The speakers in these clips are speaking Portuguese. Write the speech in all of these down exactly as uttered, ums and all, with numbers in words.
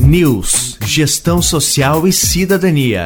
News, Gestão Social e Cidadania.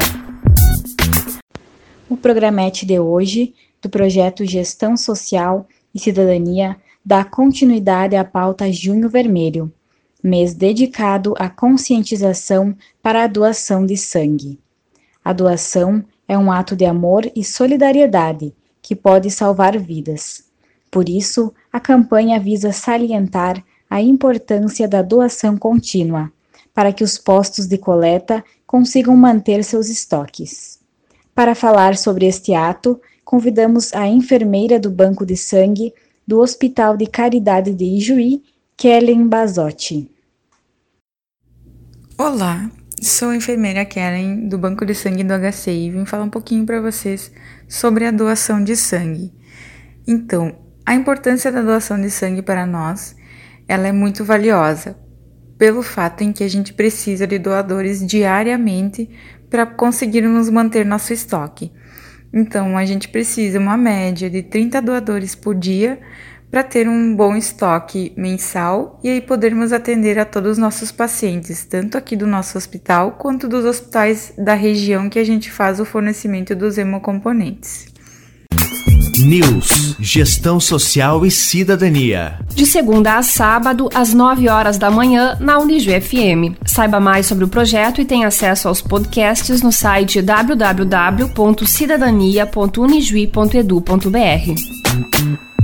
O programete de hoje, do projeto Gestão Social e Cidadania, dá continuidade à pauta Junho Vermelho, mês dedicado à conscientização para a doação de sangue. A doação é um ato de amor e solidariedade que pode salvar vidas. Por isso, a campanha visa salientar a importância da doação contínua, para que os postos de coleta consigam manter seus estoques. Para falar sobre este ato, convidamos a enfermeira do Banco de Sangue do Hospital de Caridade de Ijuí, Kellen Bazotti. Olá, sou a enfermeira Kellen do Banco de Sangue do H C I e vim falar um pouquinho para vocês sobre a doação de sangue. Então, a importância da doação de sangue para nós, ela é muito valiosa, pelo fato em que a gente precisa de doadores diariamente para conseguirmos manter nosso estoque. Então, a gente precisa uma média de trinta doadores por dia para ter um bom estoque mensal e aí podermos atender a todos os nossos pacientes, tanto aqui do nosso hospital quanto dos hospitais da região que a gente faz o fornecimento dos hemocomponentes. News, Gestão Social e Cidadania. De segunda a sábado, às nove horas da manhã, na Unijuí F M. Saiba mais sobre o projeto e tenha acesso aos podcasts no site w w w ponto cidadania ponto unijuí ponto edu ponto b r.